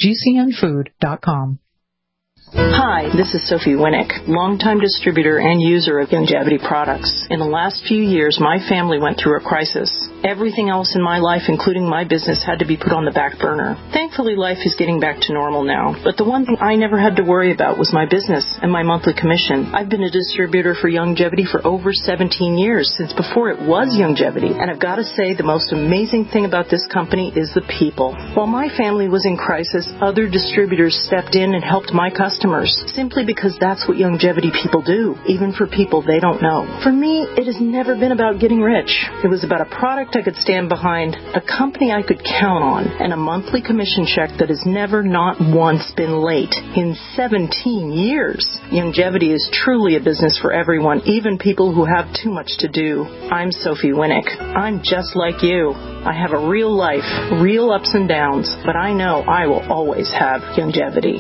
gcnfood.com. Hi, this is Sophie Winnick, longtime distributor and user of Youngevity products. In the last few years, my family went through a crisis. Everything else in my life, including my business, had to be put on the back burner. Thankfully, life is getting back to normal now. But the one thing I never had to worry about was my business and my monthly commission. I've been a distributor for Youngevity for over 17 years, since before it was Youngevity. And I've got to say, the most amazing thing about this company is the people. While my family was in crisis, other distributors stepped in and helped my customers, simply because that's what Youngevity people do, even for people they don't know. For me, it has never been about getting rich. It was about a product I could stand behind, a company I could count on, and a monthly commission check that has never, not once, been late in 17 years. Youngevity is truly a business for everyone, even people who have too much to do. I'm Sophie Winnick. I'm just like you. I have a real life, real ups and downs, but I know I will always have Youngevity.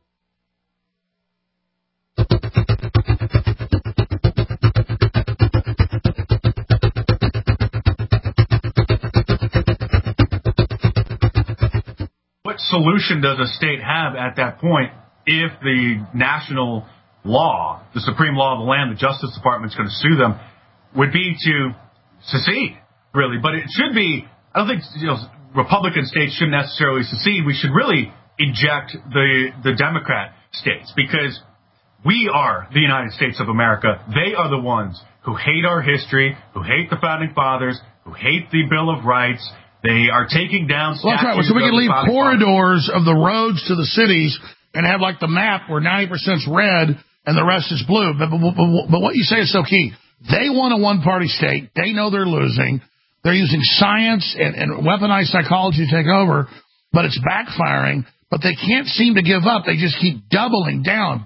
What solution does a state have at that point if the national law, the supreme law of the land, the Justice Department is going to sue them, would be to secede, really. But it should be, I don't think Republican states shouldn't necessarily secede. We should really eject the Democrat states, because we are the United States of America. They are the ones who hate our history, who hate the Founding Fathers, who hate the Bill of Rights. They are taking down statues. Well, that's right. So we can leave corridors of the roads to the cities and have like the map where 90% is red and the rest is blue. But what you say is so key. They want a one-party state. They know they're losing. They're using science and weaponized psychology to take over, but it's backfiring. But they can't seem to give up. They just keep doubling down.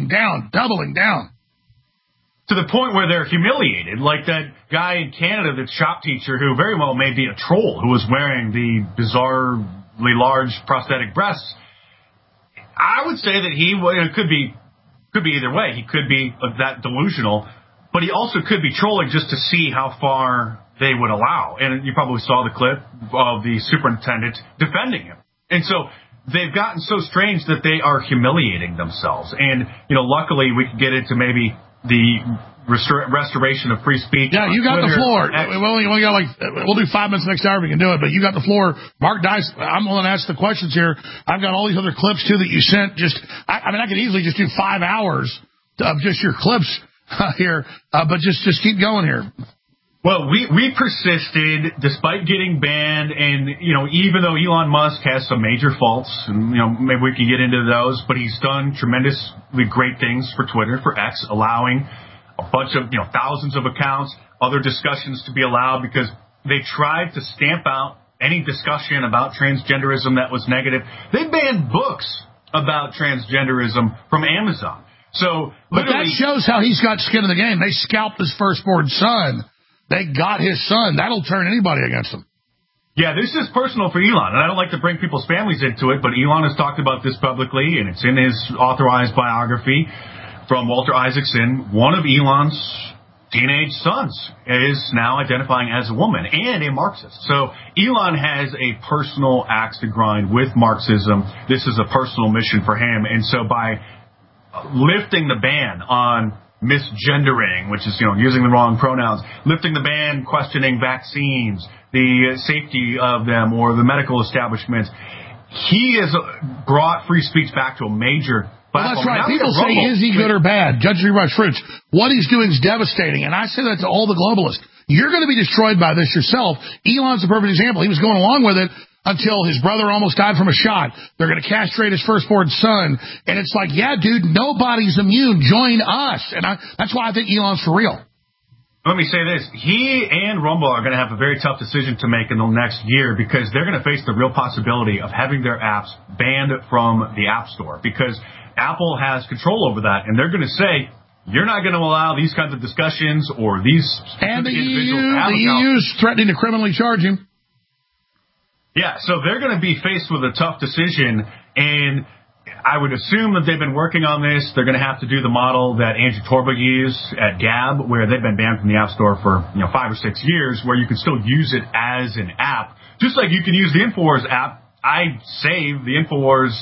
To the point where they're humiliated, like that guy in Canada, that shop teacher, who very well may be a troll, who was wearing the bizarrely large prosthetic breasts. I would say that he could be either way. He could be that delusional, but he also could be trolling just to see how far they would allow. And you probably saw the clip of the superintendent defending him. And so they've gotten so strange that they are humiliating themselves. And, luckily we could get into maybe the restoration of free speech. Yeah, you got the floor. We'll do 5 minutes next hour if we can do it, but you got the floor. Mark Dice, I'm going to ask the questions here. I've got all these other clips, too, that you sent. I could easily just do 5 hours of just your clips here, but just keep going here. Well, we persisted despite getting banned, and even though Elon Musk has some major faults, and maybe we can get into those, but he's done tremendously great things for Twitter, for X, allowing a bunch of thousands of accounts, other discussions to be allowed because they tried to stamp out any discussion about transgenderism that was negative. They banned books about transgenderism from Amazon. So, but that shows how he's got skin in the game. They scalped his firstborn son. They got his son. That'll turn anybody against him. Yeah, this is personal for Elon, and I don't like to bring people's families into it, but Elon has talked about this publicly, and it's in his authorized biography from Walter Isaacson. One of Elon's teenage sons is now identifying as a woman and a Marxist. So Elon has a personal axe to grind with Marxism. This is a personal mission for him, and so by lifting the ban on misgendering, which is, using the wrong pronouns, lifting the ban, questioning vaccines, the safety of them, or the medical establishments. He has brought free speech back to a major platform. Well, that's right. People say, is he good or bad? Judge Rush Fruits. What he's doing is devastating, and I say that to all the globalists. You're going to be destroyed by this yourself. Elon's a perfect example. He was going along with it until his brother almost died from a shot. They're going to castrate his firstborn son. And it's like, yeah, dude, nobody's immune. Join us. And that's why I think Elon's for real. Let me say this. He and Rumble are going to have a very tough decision to make in the next year because they're going to face the real possibility of having their apps banned from the App Store because Apple has control over that. And they're going to say, you're not going to allow these kinds of discussions or these and the EU's threatening to criminally charge him. Yeah, so they're going to be faced with a tough decision, and I would assume that they've been working on this. They're going to have to do the model that Andrew Torba used at Gab, where they've been banned from the App Store for 5 or 6 years, where you can still use it as an app, just like you can use the InfoWars app. I save the InfoWars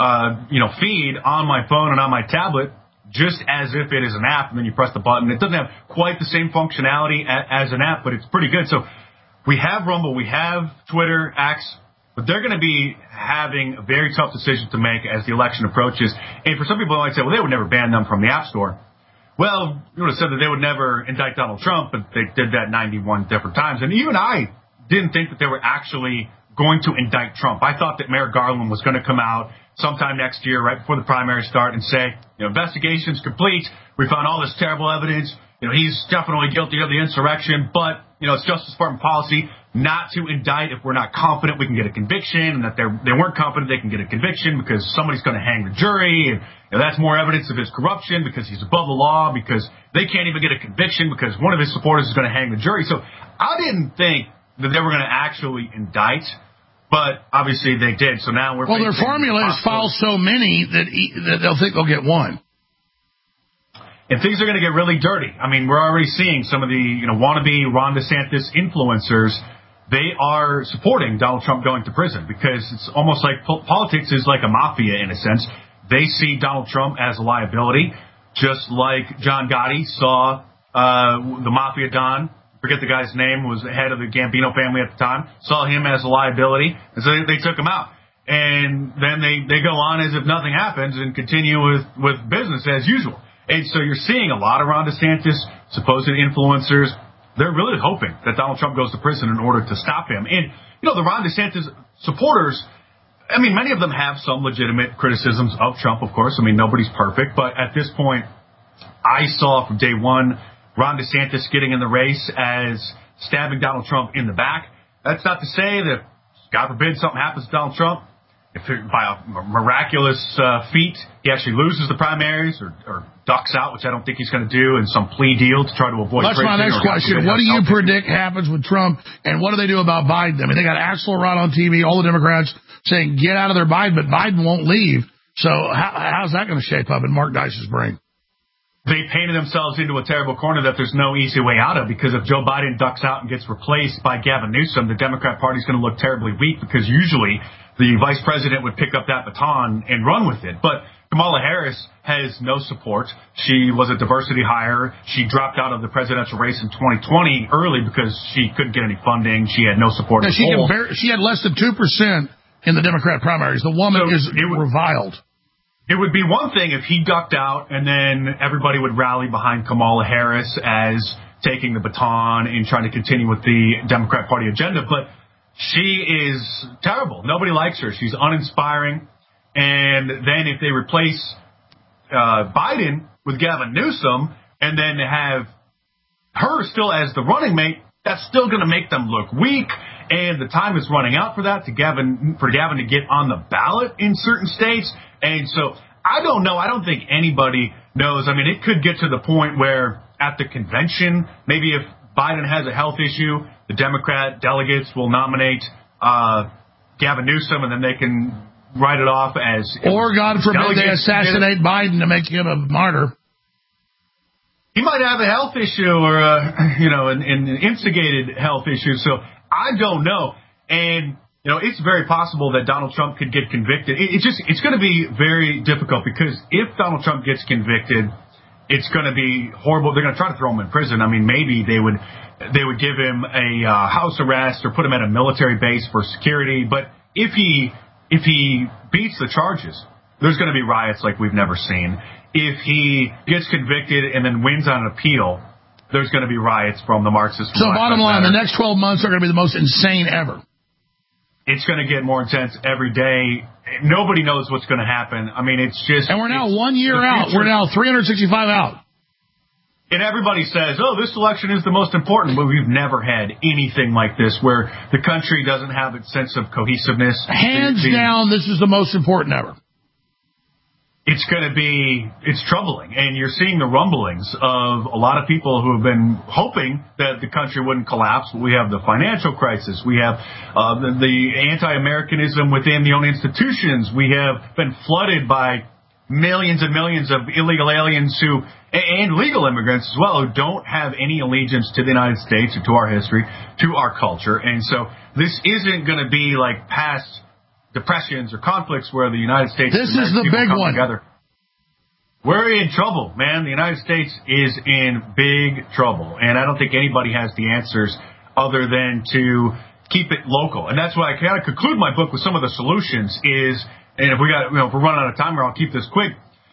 feed on my phone and on my tablet just as if it is an app, and then you press the button. It doesn't have quite the same functionality as an app, but it's pretty good. So we have Rumble, we have Twitter, X, but they're going to be having a very tough decision to make as the election approaches. And for some people, they might say, well, they would never ban them from the App Store. Well, you would have said that they would never indict Donald Trump, but they did that 91 different times. And even I didn't think that they were actually going to indict Trump. I thought that Merrick Garland was going to come out sometime next year, right before the primaries start, and say, investigation's complete. We found all this terrible evidence. He's definitely guilty of the insurrection, but, it's Justice Department policy not to indict if we're not confident we can get a conviction, and that they weren't confident they can get a conviction because somebody's going to hang the jury, and that's more evidence of his corruption because he's above the law, because they can't even get a conviction because one of his supporters is going to hang the jury. So I didn't think that they were going to actually indict, but obviously they did. So now well, their formula is file so many that they'll think they'll get one. And things are going to get really dirty. I mean, we're already seeing some of the, wannabe Ron DeSantis influencers. They are supporting Donald Trump going to prison because it's almost like politics is like a mafia in a sense. They see Donald Trump as a liability, just like John Gotti saw the mafia don, forget the guy's name, was the head of the Gambino family at the time, saw him as a liability, and so they took him out. And then they go on as if nothing happens and continue with business as usual. And so you're seeing a lot of Ron DeSantis, supposed influencers. They're really hoping that Donald Trump goes to prison in order to stop him. And, the Ron DeSantis supporters, many of them have some legitimate criticisms of Trump, of course. Nobody's perfect. But at this point, I saw from day one Ron DeSantis getting in the race as stabbing Donald Trump in the back. That's not to say that, God forbid, something happens to Donald Trump. If by a miraculous feat he actually loses the primaries or ducks out, which I don't think he's going to do, in some plea deal to try to avoid. That's my next question. What do you predict happens with Trump, and what do they do about Biden? They got Axelrod on TV, all the Democrats saying get out of their Biden, but Biden won't leave. So how's that going to shape up in Mark Dice's brain? They painted themselves into a terrible corner that there's no easy way out of, because if Joe Biden ducks out and gets replaced by Gavin Newsom, the Democrat Party's going to look terribly weak, because usually the vice president would pick up that baton and run with it. But Kamala Harris has no support. She was a diversity hire. She dropped out of the presidential race in 2020 early because she couldn't get any funding. She had no support. Yeah, she had less than 2% in the Democrat primaries. The woman is reviled. It would be one thing if he ducked out and then everybody would rally behind Kamala Harris as taking the baton and trying to continue with the Democrat Party agenda. But she is terrible. Nobody likes her. She's uninspiring. And then if they replace Biden with Gavin Newsom and then have her still as the running mate, that's still going to make them look weak. And the time is running out for that, for Gavin to get on the ballot in certain states. And so I don't know. I don't think anybody knows. I mean, it could get to the point where at the convention, maybe if Biden has a health issue, the Democrat delegates will nominate Gavin Newsom, and then they can write it off as... Or, God forbid, they assassinate Biden to make him a martyr. He might have a health issue or, an instigated health issue. So I don't know. And, it's very possible that Donald Trump could get convicted. It's going to be very difficult because if Donald Trump gets convicted, it's going to be horrible. They're going to try to throw him in prison. I mean, maybe they would give him a house arrest or put him at a military base for security. But if he beats the charges, there's going to be riots like we've never seen. If he gets convicted and then wins on an appeal, there's going to be riots from the Marxists. So bottom line, the next 12 months are going to be the most insane ever. It's going to get more intense every day. Nobody knows what's going to happen. I mean, it's just... And we're now 1 year out. We're now 365 out. And everybody says, this election is the most important, but we've never had anything like this where the country doesn't have its sense of cohesiveness. Hands down, this is the most important ever. It's troubling. And you're seeing the rumblings of a lot of people who have been hoping that the country wouldn't collapse. We have the financial crisis. We have the anti-Americanism within the own institutions. We have been flooded by millions and millions of illegal aliens and legal immigrants as well, who don't have any allegiance to the United States or to our history, to our culture. And so this isn't going to be like past depressions or conflicts where the United States... This is the big one. Together. We're in trouble, man. The United States is in big trouble. And I don't think anybody has the answers other than to keep it local. And that's why I kind of conclude my book with some of the solutions is, and if if we're running out of time here, I'll keep this quick.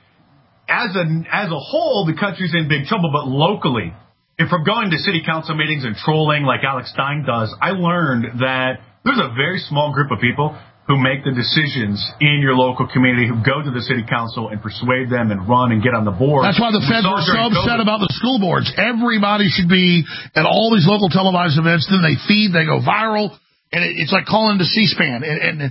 As a whole, the country's in big trouble, but locally, if we're going to city council meetings and trolling like Alex Stein does, I learned that there's a very small group of people who make the decisions in your local community, who go to the city council and persuade them and run and get on the board. That's why the feds were so upset about the school boards. Everybody should be at all these local televised events. Then they go viral, and it's like calling to C-SPAN. And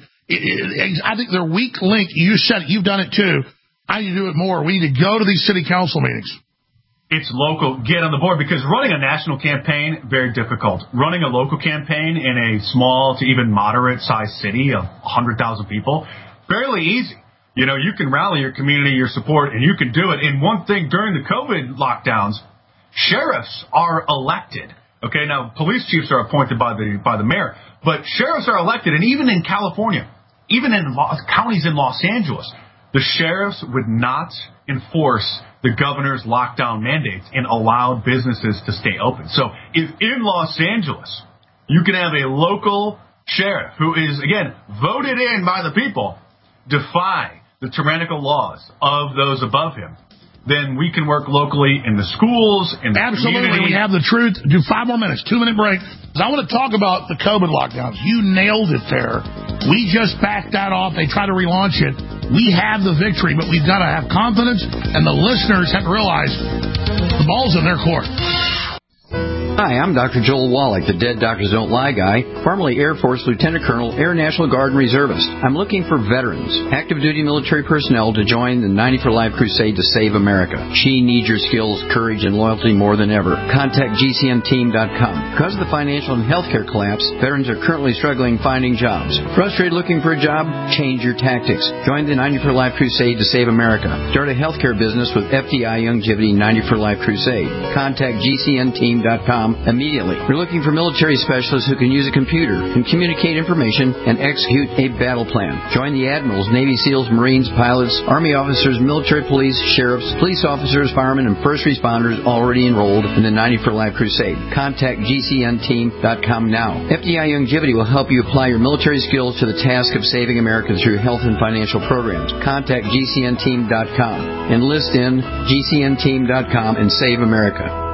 I think their weak link, you said it, you've done it too. I need to do it more. We need to go to these city council meetings. It's local. Get on the board, because running a national campaign, very difficult. Running a local campaign in a small to even moderate-sized city of 100,000 people, fairly easy. You can rally your community, your support, and you can do it. And one thing, during the COVID lockdowns, sheriffs are elected. Okay, now police chiefs are appointed by the mayor, but sheriffs are elected. And even in California, even in counties in Los Angeles, the sheriffs would not enforce the governor's lockdown mandates and allowed businesses to stay open. So if in Los Angeles you can have a local sheriff who is, again, voted in by the people, defy the tyrannical laws of those above him, then we can work locally in the schools, in the community. We have the truth. Do 5 more minutes, 2-minute break. Because I want to talk about the COVID lockdowns. You nailed it there. We just backed that off. They try to relaunch it. We have the victory, but we've got to have confidence, and the listeners have to realize the ball's in their court. Hi, I'm Dr. Joel Wallach, the Dead Doctors Don't Lie guy, formerly Air Force Lieutenant Colonel, Air National Guard and Reservist. I'm looking for veterans, active duty military personnel to join the 90 for Life crusade to save America. She needs your skills, courage, and loyalty more than ever. Contact GCNteam.com. Because of the financial and healthcare collapse, veterans are currently struggling finding jobs. Frustrated looking for a job? Change your tactics. Join the 90 for Life crusade to save America. Start a healthcare business with FDI Youngevity 90 for Life crusade. Contact GCNteam.com immediately. We're looking for military specialists who can use a computer and communicate information and execute a battle plan. Join the admirals, Navy SEALs, Marines, pilots, Army officers, military police, sheriffs, police officers, firemen, and first responders already enrolled in the 90 for Life crusade. Contact GCNteam.com now. FDI Youngevity will help you apply your military skills to the task of saving America through health and financial programs. Contact GCNteam.com. Enlist in GCNteam.com and save America.